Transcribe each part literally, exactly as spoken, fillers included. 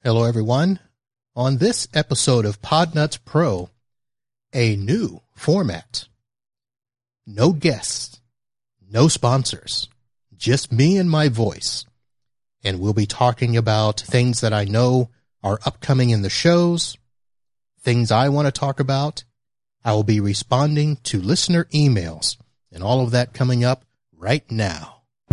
Hello, everyone. On this episode of Podnuts Pro, a new format. No guests, no sponsors, just me and my voice. And we'll be talking about things that I know are upcoming in the shows, things I want to talk about. I will be responding to listener emails and all of that coming up right now.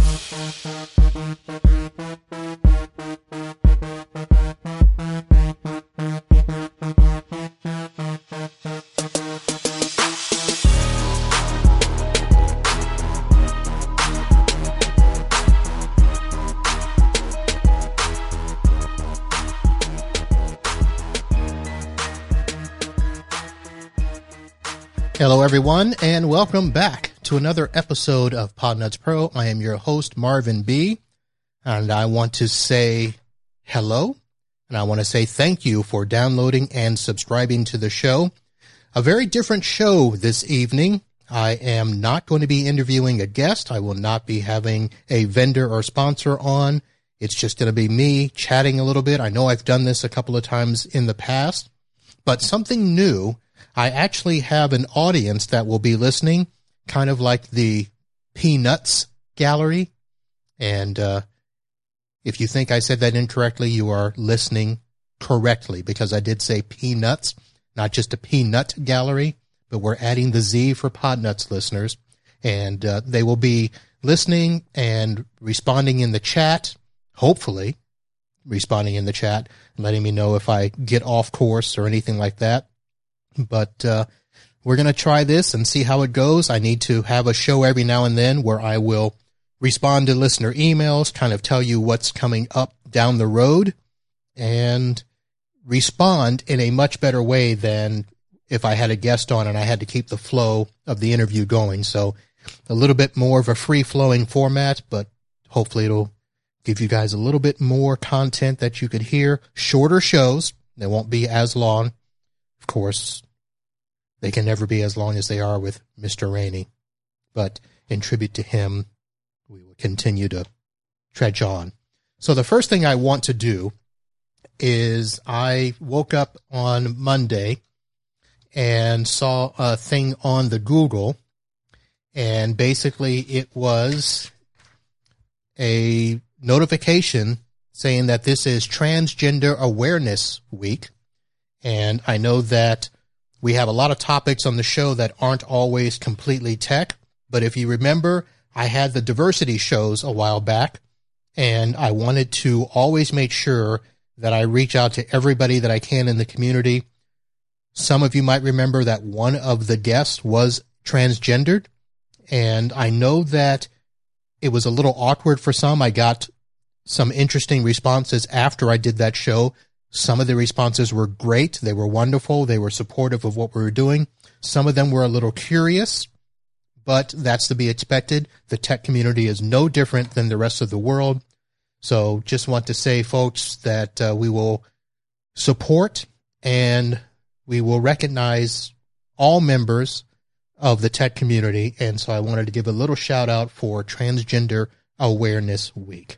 Hello, everyone, and welcome back to another episode of Podnuts Pro. I am your host, Marvin B., and I want to say hello, and I want to say thank you for downloading and subscribing to the show. A very different show this evening. I am not going to be interviewing a guest. I will not be having a vendor or sponsor on. It's just going to be me chatting a little bit. I know I've done this a couple of times in the past, but something new. I actually have an audience that will be listening, kind of like the Peanuts Gallery. And uh, if you think I said that incorrectly, you are listening correctly, because I did say peanuts, not just a peanut gallery, but we're adding the Z for Podnuts listeners. And uh, they will be listening and responding in the chat, hopefully responding in the chat, and letting me know if I get off course or anything like that. But uh, we're going to try this and see how it goes. I need to have a show every now and then where I will respond to listener emails, kind of tell you what's coming up down the road, and respond in a much better way than if I had a guest on and I had to keep the flow of the interview going. So a little bit more of a free-flowing format, but hopefully it'll give you guys a little bit more content that you could hear. Shorter shows. They won't be as long. Of course, they can never be as long as they are with Mister Rainey, but in tribute to him, we will continue to trudge on. So the first thing I want to do is I woke up on Monday and saw a thing on the Google, and basically it was a notification saying that this is Transgender Awareness Week. And I know that we have a lot of topics on the show that aren't always completely tech, but if you remember, I had the diversity shows a while back, and I wanted to always make sure that I reach out to everybody that I can in the community. Some of you might remember that one of the guests was transgendered, and I know that it was a little awkward for some. I got some interesting responses after I did that show. Some of the responses were great. They were wonderful. They were supportive of what we were doing. Some of them were a little curious, but that's to be expected. The tech community is no different than the rest of the world. So just want to say, folks, that uh, we will support and we will recognize all members of the tech community. And so I wanted to give a little shout out for Transgender Awareness Week.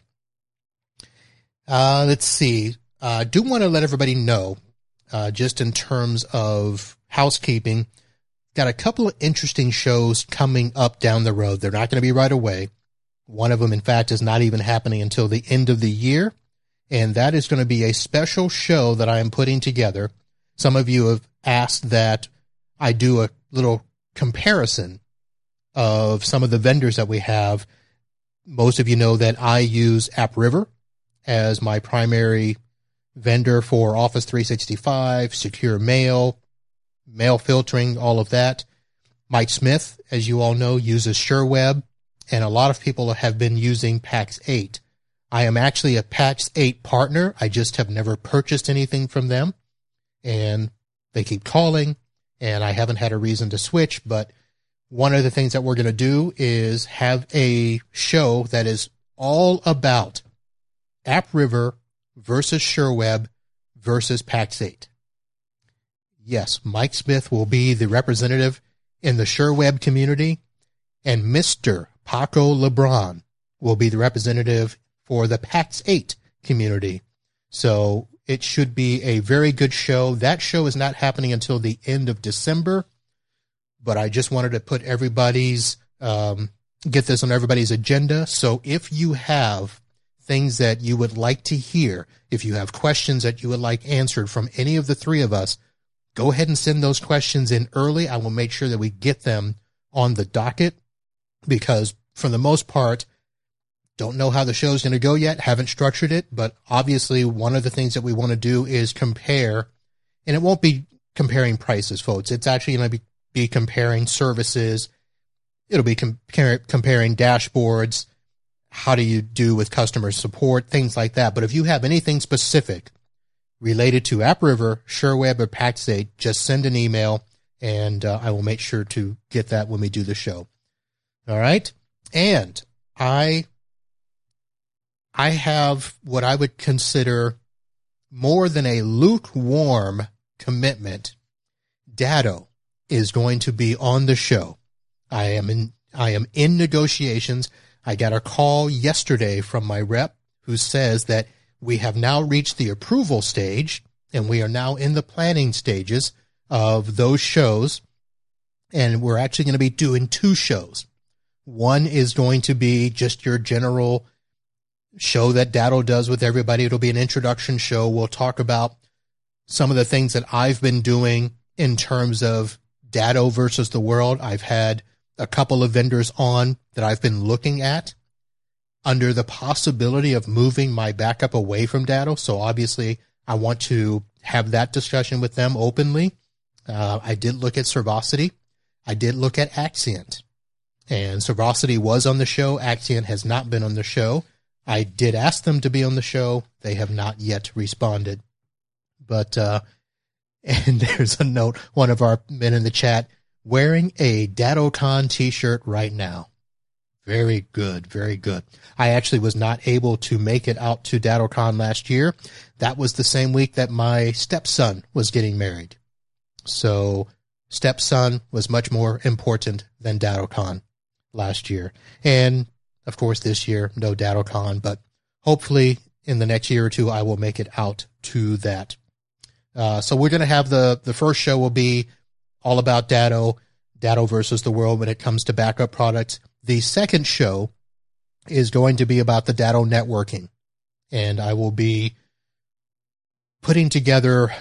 Uh, let's see. I uh, do want to let everybody know, uh, just in terms of housekeeping, got a couple of interesting shows coming up down the road. They're not going to be right away. One of them, in fact, is not even happening until the end of the year, and that is going to be a special show that I am putting together. Some of you have asked that I do a little comparison of some of the vendors that we have. Most of you know that I use AppRiver as my primary vendor for Office three sixty-five, secure mail, mail filtering, all of that. Mike Smith, as you all know, uses SureWeb, and a lot of people have been using Pax eight. I am actually a Pax eight partner. I just have never purchased anything from them, and they keep calling, and I haven't had a reason to switch. But one of the things that we're going to do is have a show that is all about AppRiver versus SureWeb versus Pax eight. Yes, Mike Smith will be the representative in the SureWeb community, and Mister Paco LeBron will be the representative for the Pax eight community. So it should be a very good show. That show is not happening until the end of December, but I just wanted to put everybody's, um, get this on everybody's agenda. So if you have things that you would like to hear, if you have questions that you would like answered from any of the three of us, go ahead and send those questions in early. I will make sure that we get them on the docket, because for the most part, don't know how the show's going to go yet, haven't structured it, but obviously one of the things that we want to do is compare, and it won't be comparing prices, folks. It's actually going to be, be comparing services. It'll be com- comparing dashboards. How do you do with customer support, things like that. But if you have anything specific related to AppRiver, SureWeb, or Paxate, just send an email, and uh, I will make sure to get that when we do the show. All right? And I I have what I would consider more than a lukewarm commitment. Datto is going to be on the show. I am in I am in negotiations. I got a call yesterday from my rep who says that we have now reached the approval stage, and we are now in the planning stages of those shows. And we're actually going to be doing two shows. One is going to be just your general show that Datto does with everybody. It'll be an introduction show. We'll talk about some of the things that I've been doing in terms of Datto versus the world. I've had a couple of vendors on that I've been looking at under the possibility of moving my backup away from Datto. So obviously I want to have that discussion with them openly. Uh, I did look at Servosity. I did look at Axient, and Servosity was on the show. Axient has not been on the show. I did ask them to be on the show. They have not yet responded. But, uh, and there's a note, one of our men in the chat, wearing a DattoCon t-shirt right now. Very good, very good. I actually was not able to make it out to DattoCon last year. That was the same week that my stepson was getting married. So stepson was much more important than DattoCon last year. And of course, this year, no DattoCon, but hopefully in the next year or two, I will make it out to that. Uh, so we're going to have the, the first show will be all about Datto, Datto versus the world when it comes to backup products. The second show is going to be about the Datto networking, and I will be putting together,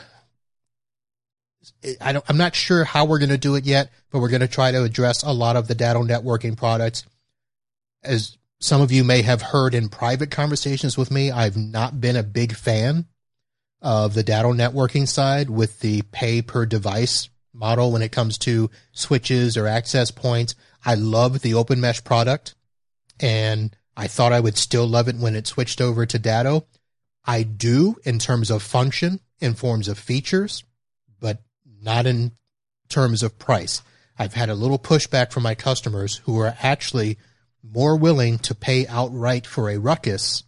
I don't, I'm not sure how we're going to do it yet, but we're going to try to address a lot of the Datto networking products. As some of you may have heard in private conversations with me, I've not been a big fan of the Datto networking side with the pay per device model when it comes to switches or access points. I love the OpenMesh product, and I thought I would still love it when it switched over to Datto. I do in terms of function, in forms of features, but not in terms of price. I've had a little pushback from my customers who are actually more willing to pay outright for a Ruckus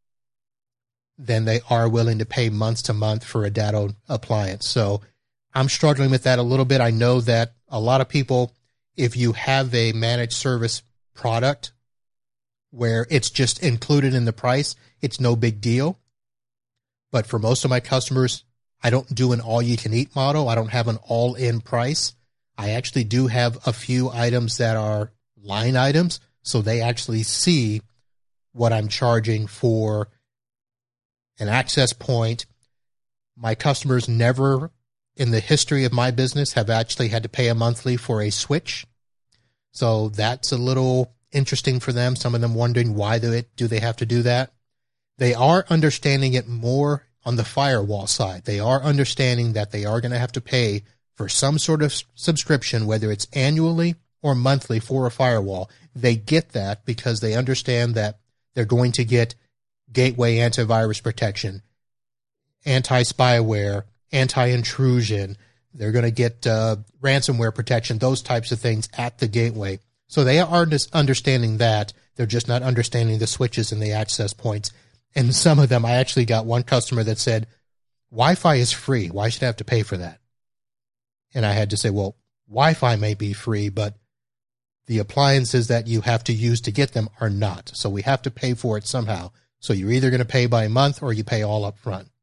than they are willing to pay month to month for a Datto appliance. So I'm struggling with that a little bit. I know that a lot of people, if you have a managed service product where it's just included in the price, it's no big deal. But for most of my customers, I don't do an all-you-can-eat model. I don't have an all-in price. I actually do have a few items that are line items, so they actually see what I'm charging for an access point. My customers never, in the history of my business, have actually had to pay a monthly for a switch. So that's a little interesting for them. Some of them wondering why do it, do they have to do that? They are understanding it more on the firewall side. They are understanding that they are going to have to pay for some sort of subscription, whether it's annually or monthly for a firewall. They get that because they understand that they're going to get gateway antivirus protection, anti-spyware, anti-intrusion. They're going to get uh, ransomware protection, those types of things at the gateway. So they are understanding that. They're just not understanding the switches and the access points. And some of them, I actually got one customer that said, Wi-Fi is free. Why should I have to pay for that? And I had to say, well, Wi-Fi may be free, but the appliances that you have to use to get them are not. So we have to pay for it somehow. So you're either going to pay by month or you pay all up front.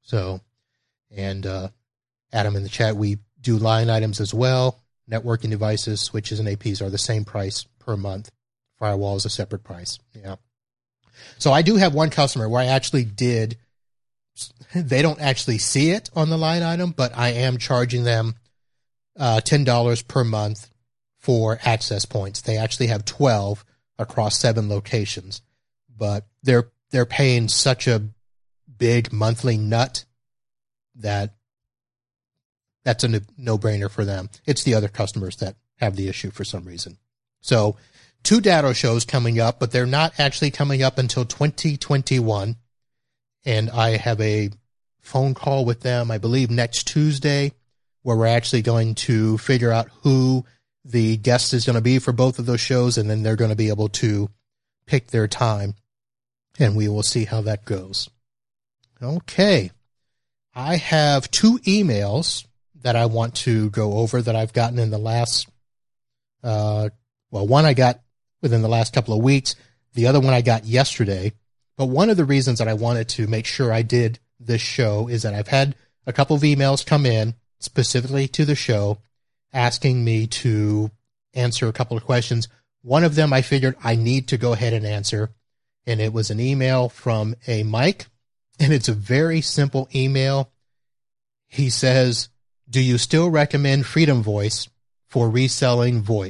So, and uh, Adam in the chat, we do line items as well. Networking devices, switches, and A Ps are the same price per month. Firewall is a separate price. Yeah. So I do have one customer where I actually did, they don't actually see it on the line item, but I am charging them uh, ten dollars per month for access points. They actually have twelve across seven locations, but they're they're paying such a big monthly nut that that's a no-brainer for them. It's the other customers that have the issue for some reason. So two Datto shows coming up, but they're not actually coming up until twenty twenty-one. And I have a phone call with them, I believe, next Tuesday, where we're actually going to figure out who the guest is going to be for both of those shows, and then they're going to be able to pick their time, and we will see how that goes. Okay. I have two emails that I want to go over that I've gotten in the last, uh, well, one I got within the last couple of weeks. The other one I got yesterday. But one of the reasons that I wanted to make sure I did this show is that I've had a couple of emails come in specifically to the show asking me to answer a couple of questions. One of them I figured I need to go ahead and answer, and it was an email from a Mike, and it's a very simple email. He says, do you still recommend Freedom Voice for reselling VoIP?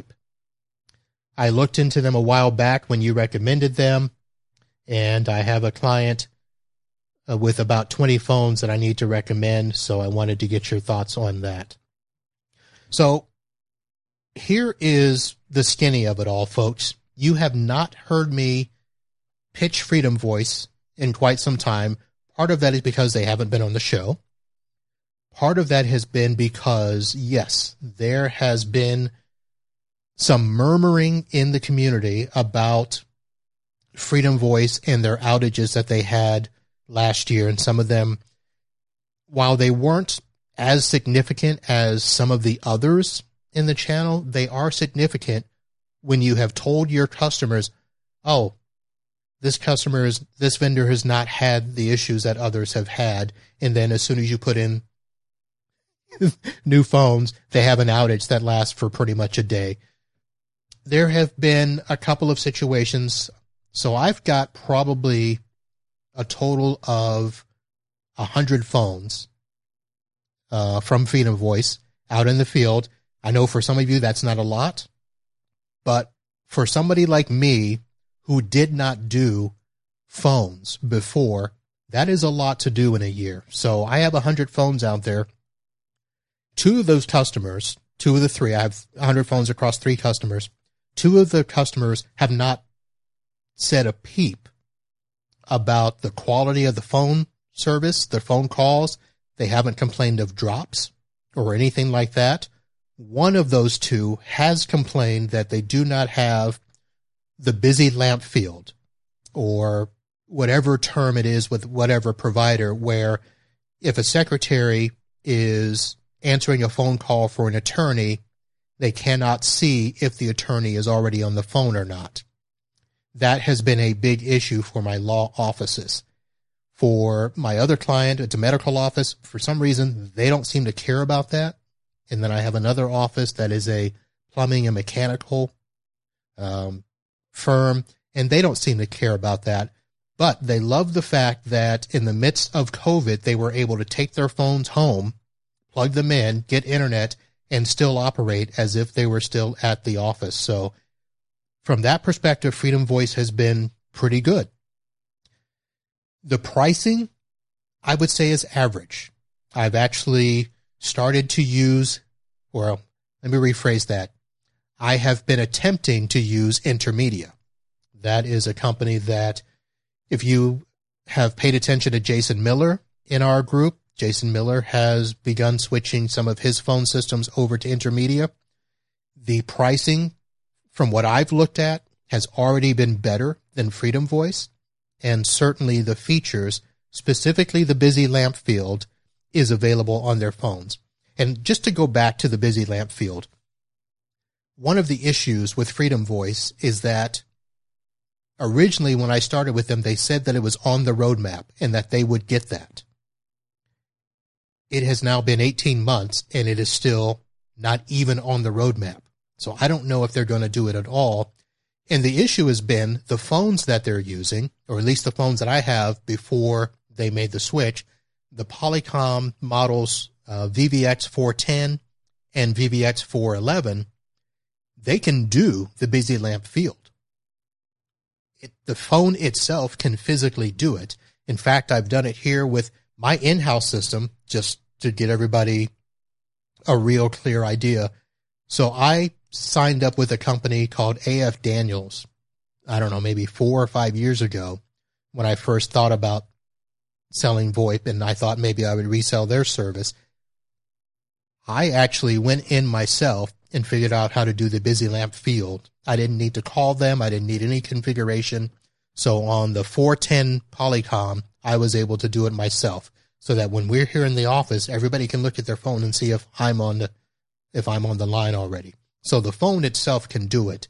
I looked into them a while back when you recommended them, and I have a client uh, with about twenty phones that I need to recommend, so I wanted to get your thoughts on that. So here is the skinny of it all, folks. You have not heard me pitch Freedom Voice in quite some time. Part of that is because they haven't been on the show. Part of that has been because, yes, there has been some murmuring in the community about Freedom Voice and their outages that they had last year. And some of them, while they weren't as significant as some of the others in the channel, they are significant when you have told your customers, oh, this customer is, this vendor has not had the issues that others have had. And then as soon as you put in new phones, they have an outage that lasts for pretty much a day. There have been a couple of situations. So I've got probably a total of a hundred phones uh, from Freedom Voice out in the field. I know for some of you that's not a lot, but for somebody like me who did not do phones before, that is a lot to do in a year. So I have a hundred phones out there. Two of those customers, two of the three, I have a hundred phones across three customers. Two of the customers have not said a peep about the quality of the phone service, the phone calls. They haven't complained of drops or anything like that. One of those two has complained that they do not have the busy lamp field, or whatever term it is with whatever provider, where if a secretary is answering a phone call for an attorney, they cannot see if the attorney is already on the phone or not. That has been a big issue for my law offices. For my other client, it's a medical office. For some reason, they don't seem to care about that. And then I have another office that is a plumbing and mechanical um, firm, and they don't seem to care about that. But they love the fact that in the midst of COVID, they were able to take their phones home, plug them in, get internet, and still operate as if they were still at the office. So from that perspective, Freedom Voice has been pretty good. The pricing, I would say, is average. I've actually started to use, well, let me rephrase that. I have been attempting to use Intermedia. That is a company that, if you have paid attention to Jason Miller in our group, Jason Miller has begun switching some of his phone systems over to Intermedia. The pricing, from what I've looked at, has already been better than Freedom Voice, and certainly the features, specifically the busy lamp field, is available on their phones. And just to go back to the busy lamp field, one of the issues with Freedom Voice is that originally when I started with them, they said that it was on the roadmap and that they would get that. it has now been eighteen months and it is still not even on the roadmap. So I don't know if they're going to do it at all. And the issue has been the phones that they're using, or at least the phones that I have before they made the switch, the Polycom models uh, V V X four ten and V V X four eleven, they can do the busy lamp field. It, the phone itself can physically do it. In fact, I've done it here with my in-house system just to get everybody a real clear idea. So I signed up with a company called A F Daniels, I don't know, maybe four or five years ago when I first thought about selling VoIP, and I thought maybe I would resell their service. I actually went in myself and figured out how to do the busy lamp field. I didn't need to call them. I didn't need any configuration. So on the four ten Polycom, I was able to do it myself so that when we're here in the office, everybody can look at their phone and see if I'm on the, if I'm on the line already. So the phone itself can do it.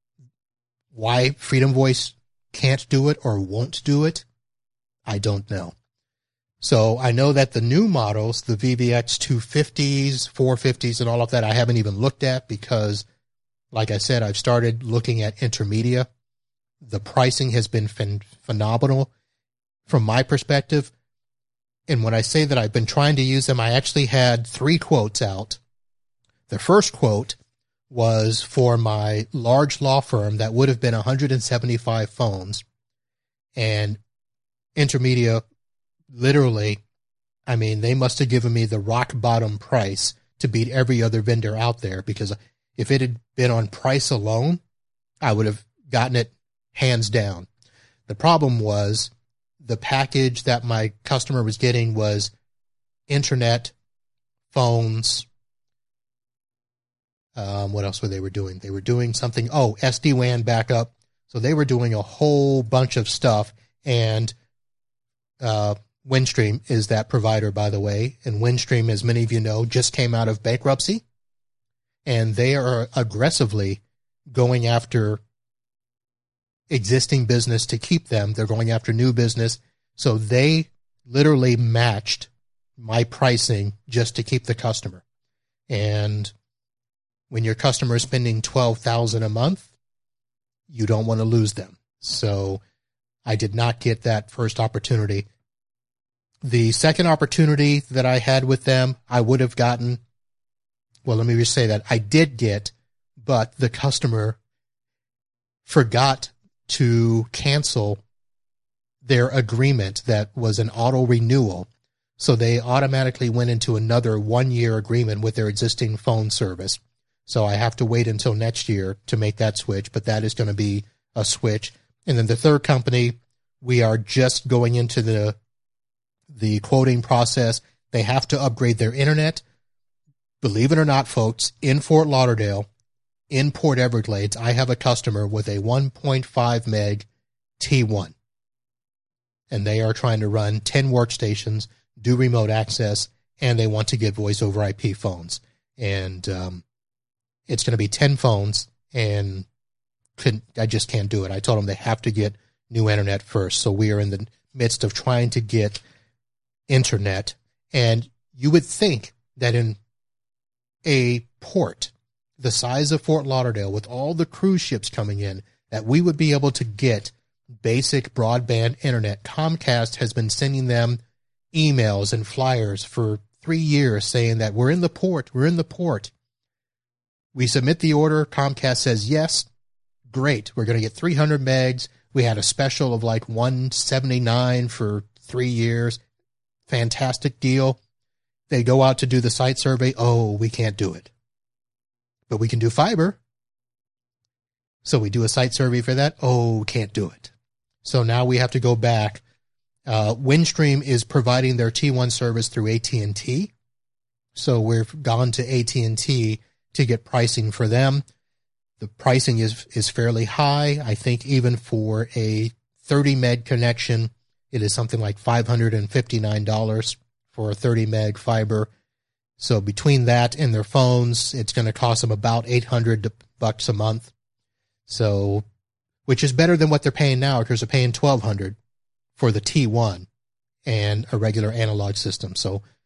Why Freedom Voice can't do it or won't do it, I don't know. So I know that the new models, the V V X two fifties, four fifties, and all of that, I haven't even looked at because, like I said, I've started looking at Intermedia. The pricing has been phen- phenomenal from my perspective. And when I say that I've been trying to use them, I actually had three quotes out. The first quote was for my large law firm that would have been one hundred seventy-five phones. And Intermedia, literally, I mean, they must have given me the rock bottom price to beat every other vendor out there, because if it had been on price alone, I would have gotten it hands down. The problem was the package that my customer was getting was internet, phones. Um, what else were they were doing? They were doing something. Oh, S D WAN backup. So they were doing a whole bunch of stuff. And uh, Windstream is that provider, by the way. And Windstream, as many of you know, just came out of bankruptcy. And they are aggressively going after existing business to keep them. They're going after new business. So they literally matched my pricing just to keep the customer. And when your customer is spending twelve thousand dollars a month, you don't want to lose them. So I did not get that first opportunity. The second opportunity that I had with them, I would have gotten, well, let me just say that I did get, but the customer forgot to cancel their agreement that was an auto renewal. So they automatically went into another one-year agreement with their existing phone service. So I have to wait until next year to make that switch, but that is going to be a switch. And then the third company, we are just going into the the quoting process. They have to upgrade their internet. Believe it or not, folks, in Fort Lauderdale, in Port Everglades, I have a customer with a one point five meg T one. And they are trying to run ten workstations, do remote access, and they want to get voice over I P phones. And um, it's going to be ten phones, and couldn't, I just can't do it. I told them they have to get new internet first. So we are in the midst of trying to get internet. And you would think that in a port the size of Fort Lauderdale, with all the cruise ships coming in, that we would be able to get basic broadband internet. Comcast has been sending them emails and flyers for three years saying that we're in the port, we're in the port. We submit the order. Comcast says, yes, great. We're going to get three hundred megs. We had a special of like one seventy-nine for three years. Fantastic deal. They go out to do the site survey. Oh, we can't do it. But we can do fiber. So we do a site survey for that. Oh, can't do it. So now we have to go back. Uh, Windstream is providing their T one service through A T and T. So we've gone to A T and T to get pricing for them. The pricing is, is fairly high. I think even for a thirty meg connection, it is something like five hundred fifty-nine dollars for a thirty meg fiber. So between that and their phones, it's going to cost them about eight hundred bucks a month. So, which is better than what they're paying now, because they're paying twelve hundred for the T one and a regular analog system. So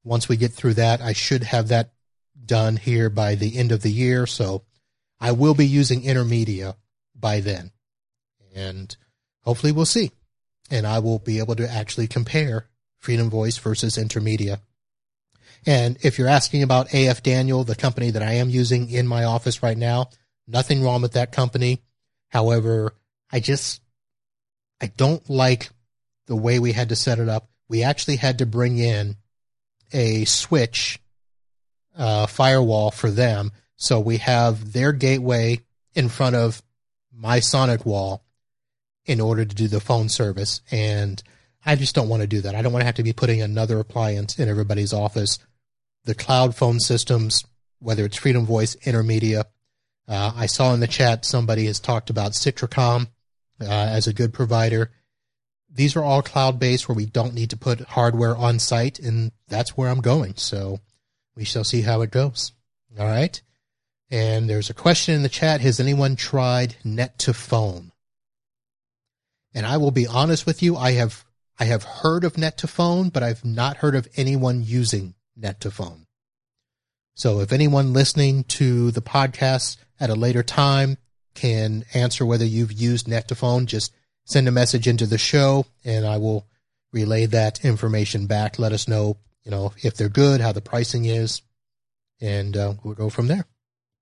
once we get through that, I should have that done here by the end of the year. So I will be using Intermedia by then. And hopefully we'll see. And I will be able to actually compare Freedom Voice versus Intermedia. And if you're asking about A F Daniel, the company that I am using in my office right now, nothing wrong with that company. However, I just, I don't like the way we had to set it up. We actually had to bring in a switch uh, firewall for them. So we have their gateway in front of my Sonic wall in order to do the phone service. And I just don't want to do that. I don't want to have to be putting another appliance in everybody's office. The cloud phone systems, whether it's Freedom Voice, Intermedia. Uh, I saw in the chat somebody has talked about Citricom uh, as a good provider. These are all cloud-based where we don't need to put hardware on site, and that's where I'm going. So we shall see how it goes. All right. And there's a question in the chat. Has anyone tried Net2Phone? And I will be honest with you. I have, I have heard of Net2Phone, but I've not heard of anyone using Net2Phone. So if anyone listening to the podcast at a later time can answer whether you've used Net2Phone, just send a message into the show and I will relay that information back. Let us know, you know, if they're good, how the pricing is, and uh, we'll go from there.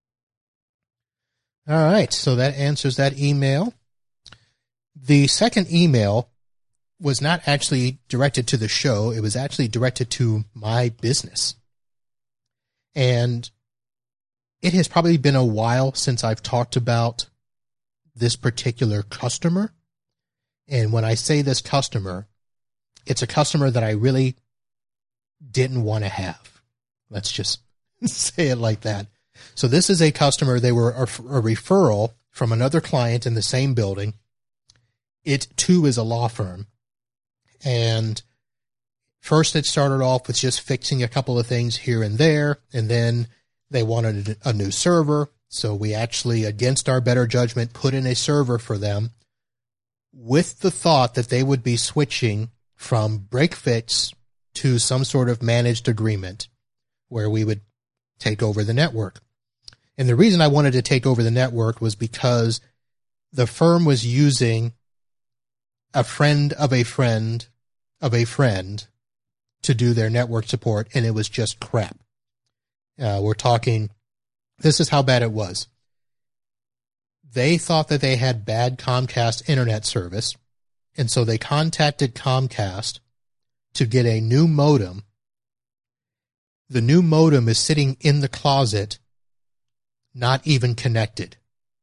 All right. So that answers that email. The second email was not actually directed to the show. It was actually directed to my business. And it has probably been a while since I've talked about this particular customer. And when I say this customer, it's a customer that I really didn't want to have. Let's just say it like that. So this is a customer. They were a, a referral from another client in the same building. It too is a law firm. And first it started off with just fixing a couple of things here and there. And then they wanted a new server. So we actually, against our better judgment, put in a server for them with the thought that they would be switching from break fix to some sort of managed agreement where we would take over the network. And the reason I wanted to take over the network was because the firm was using a friend of a friend of a friend to do their network support, and it was just crap. Uh, we're talking, this is how bad it was. They thought that they had bad Comcast internet service, and so they contacted Comcast to get a new modem. The new modem is sitting in the closet, not even connected.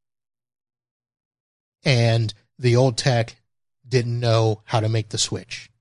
And the old tech didn't know how to make the switch.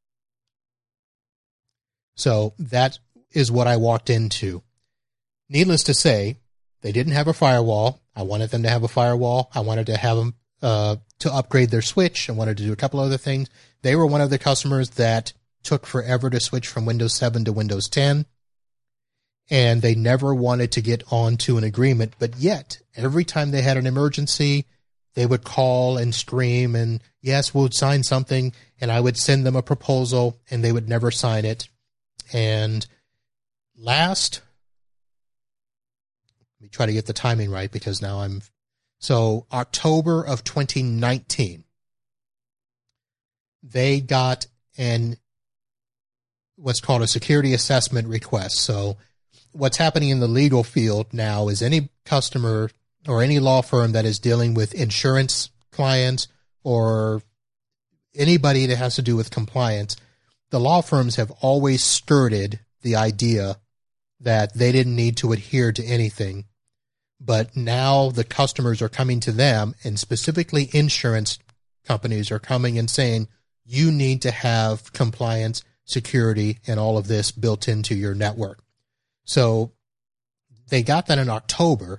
So that is what I walked into. Needless to say, they didn't have a firewall. I wanted them to have a firewall. I wanted to have them uh, to upgrade their switch. I wanted to do a couple other things. They were one of the customers that took forever to switch from Windows seven to Windows ten. And they never wanted to get onto an agreement. But yet, every time they had an emergency, they would call and scream and, yes, we'll sign something. And I would send them a proposal and they would never sign it. And last, let me try to get the timing right because now I'm, so October of twenty nineteen, they got an, what's called a security assessment request. So what's happening in the legal field now is any customer or any law firm that is dealing with insurance clients or anybody that has to do with compliance, the law firms have always skirted the idea that they didn't need to adhere to anything. But now the customers are coming to them, and specifically insurance companies are coming and saying, you need to have compliance, security, and all of this built into your network. So they got that in October,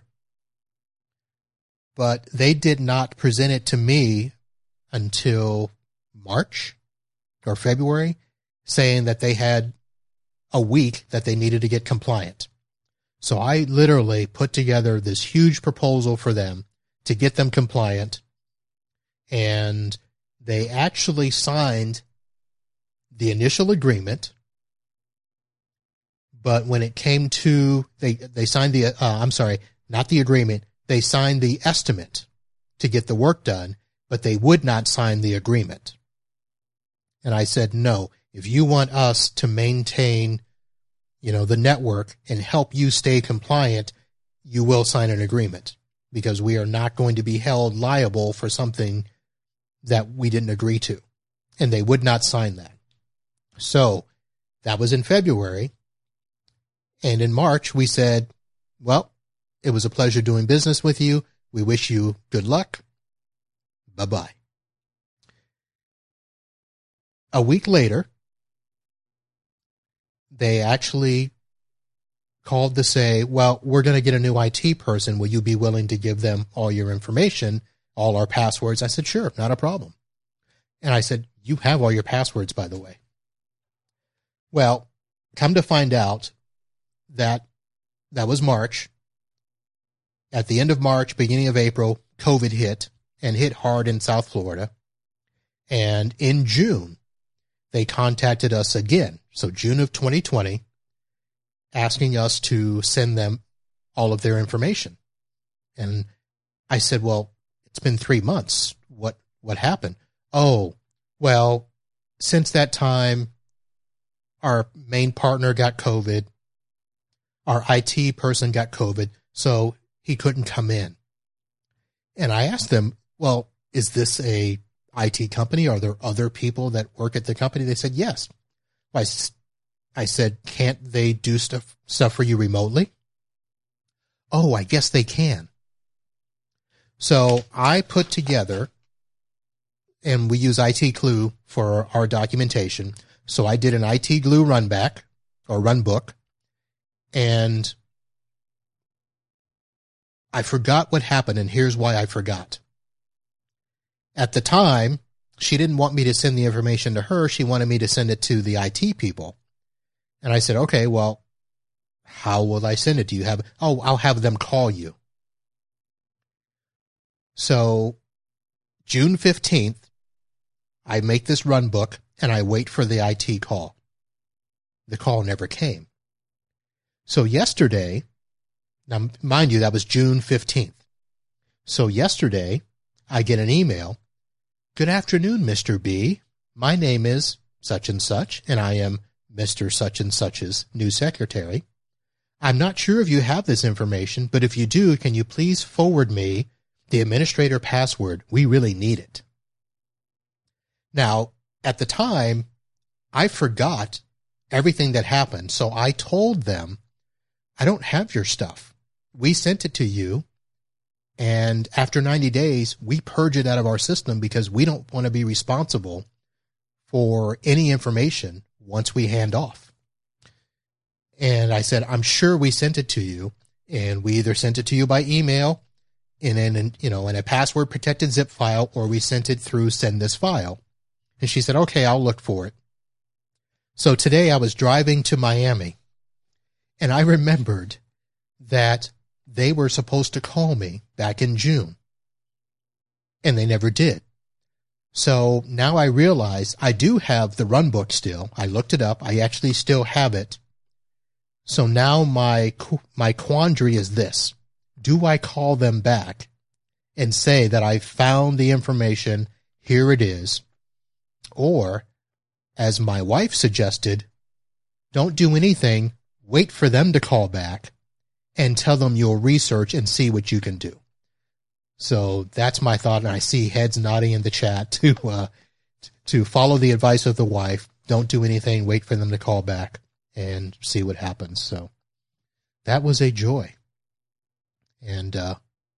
but they did not present it to me until March or February, saying that they had a week that they needed to get compliant. So I literally put together this huge proposal for them to get them compliant, and they actually signed the initial agreement. But when it came to, they, they signed the, uh, I'm sorry, not the agreement. They signed the estimate to get the work done, but they would not sign the agreement. And I said, no, if you want us to maintain, you know, the network and help you stay compliant, you will sign an agreement, because we are not going to be held liable for something that we didn't agree to. And they would not sign that. So that was in February. And in March, we said, well, it was a pleasure doing business with you. We wish you good luck. Bye-bye. A week later, they actually called to say, well, we're going to get a new I T person. Will you be willing to give them all your information, all our passwords? I said, sure, not a problem. And I said, you have all your passwords, by the way. Well, come to find out that that was March. At the end of March, beginning of April, COVID hit and hit hard in South Florida. And in June, they contacted us again. So June of twenty twenty, asking us to send them all of their information. And I said, well, it's been three months. What, what happened? Oh, well, since that time, our main partner got COVID. Our I T person got COVID, so he couldn't come in. And I asked them, well, is this a I T company? Are there other people that work at the company? They said, yes. I, I said, can't they do stuff, stuff for you remotely? Oh, I guess they can. So I put together, and we use I T Glue for our documentation. So I did an I T Glue run back or run book, and I forgot what happened, and here's why I forgot. At the time, she didn't want me to send the information to her. She wanted me to send it to the I T people. And I said, okay, well, how will I send it? Do you have, oh, I'll have them call you. So June fifteenth, I make this run book and I wait for the I T call. The call never came. So yesterday, now mind you, that was June fifteenth. So yesterday, I get an email. Good afternoon, Mister B. My name is such and such, and I am Mister Such and Such's new secretary. I'm not sure if you have this information, but if you do, can you please forward me the administrator password? We really need it. Now, at the time, I forgot everything that happened, so I told them, I don't have your stuff. We sent it to you, and after ninety days, we purge it out of our system because we don't want to be responsible for any information once we hand off. And I said, I'm sure we sent it to you, and we either sent it to you by email in an, you know, in a password protected zip file, or we sent it through send this file. And she said, okay, I'll look for it. So today I was driving to Miami, and I remembered that they were supposed to call me back in June, and they never did. So now I realize I do have the run book still. I looked it up. I actually still have it. So now my, my quandary is this. Do I call them back and say that I found the information, here it is? Or, as my wife suggested, don't do anything, wait for them to call back and tell them you'll research and see what you can do. So that's my thought, and I see heads nodding in the chat to uh, to follow the advice of the wife. Don't do anything, wait for them to call back and see what happens. So that was a joy. And uh,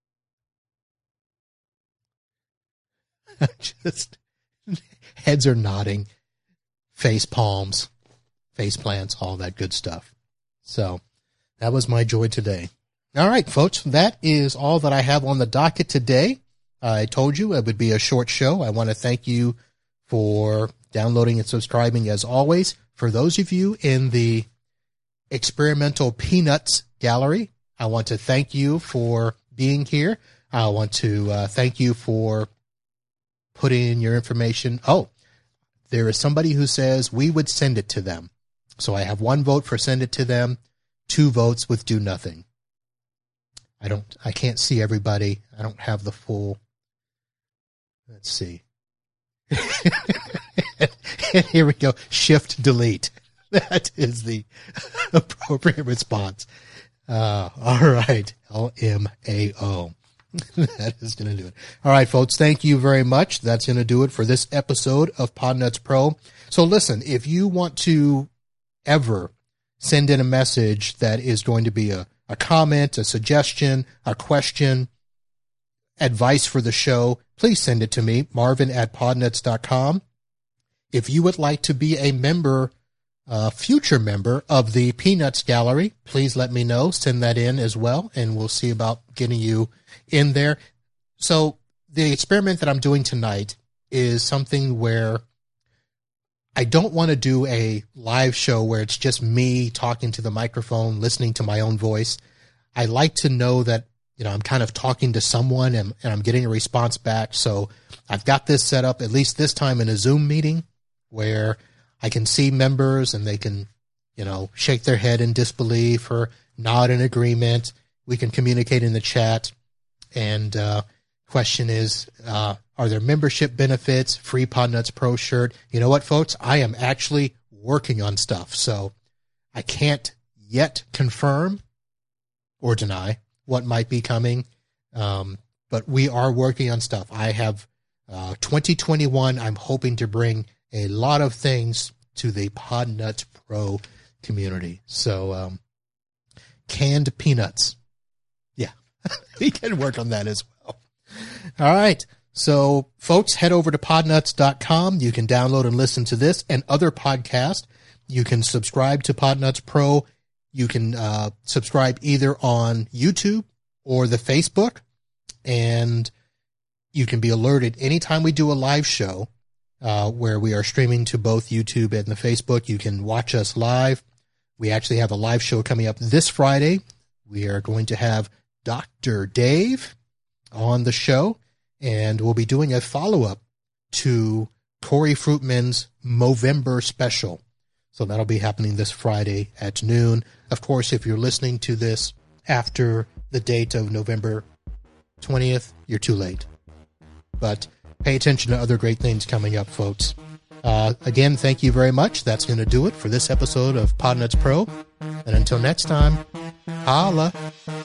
just heads are nodding, face palms, face plants, all that good stuff. So that was my joy today. All right, folks, that is all that I have on the docket today. I told you it would be a short show. I want to thank you for downloading and subscribing as always. For those of you in the Experimental Peanuts Gallery, I want to thank you for being here. I want to uh, thank you for putting in your information. Oh, there is somebody who says we would send it to them. So I have one vote for send it to them, two votes with do nothing. I don't, I can't see everybody. I don't have the full, let's see. And here we go. Shift delete. That is the appropriate response. Uh, all right. L M A O. That is going to do it. All right, folks. Thank you very much. That's going to do it for this episode of Podnuts Pro. So listen, if you want to ever send in a message that is going to be a, a comment, a suggestion, a question, advice for the show, please send it to me, Marvin at podnuts dot com. If you would like to be a member, uh, future member of the Peanuts Gallery, please let me know. Send that in as well, and we'll see about getting you in there. So the experiment that I'm doing tonight is something where I don't want to do a live show where it's just me talking to the microphone, listening to my own voice. I like to know that, you know, I'm kind of talking to someone and, and I'm getting a response back. So I've got this set up, at least this time, in a Zoom meeting where I can see members and they can, you know, shake their head in disbelief or nod in agreement. We can communicate in the chat. And uh, question is, uh, are there membership benefits? Free Podnuts Pro shirt. You know what, folks? I am actually working on stuff. So I can't yet confirm or deny what might be coming. Um, but we are working on stuff. I have uh, twenty twenty-one. I'm hoping to bring a lot of things to the Podnuts Pro community. So um, canned peanuts. Yeah, we can work on that as well. All right. So, folks, head over to podnuts dot com. You can download and listen to this and other podcasts. You can subscribe to Podnuts Pro. You can uh, subscribe either on YouTube or the Facebook, and you can be alerted anytime we do a live show uh, where we are streaming to both YouTube and the Facebook. You can watch us live. We actually have a live show coming up this Friday. We are going to have Doctor Dave on the show, and we'll be doing a follow-up to Corey Fruitman's Movember special. So that'll be happening this Friday at noon. Of course, if you're listening to this after the date of November twentieth, you're too late. But pay attention to other great things coming up, folks. Uh, again, thank you very much. That's going to do it for this episode of Podnuts Pro. And until next time, holla.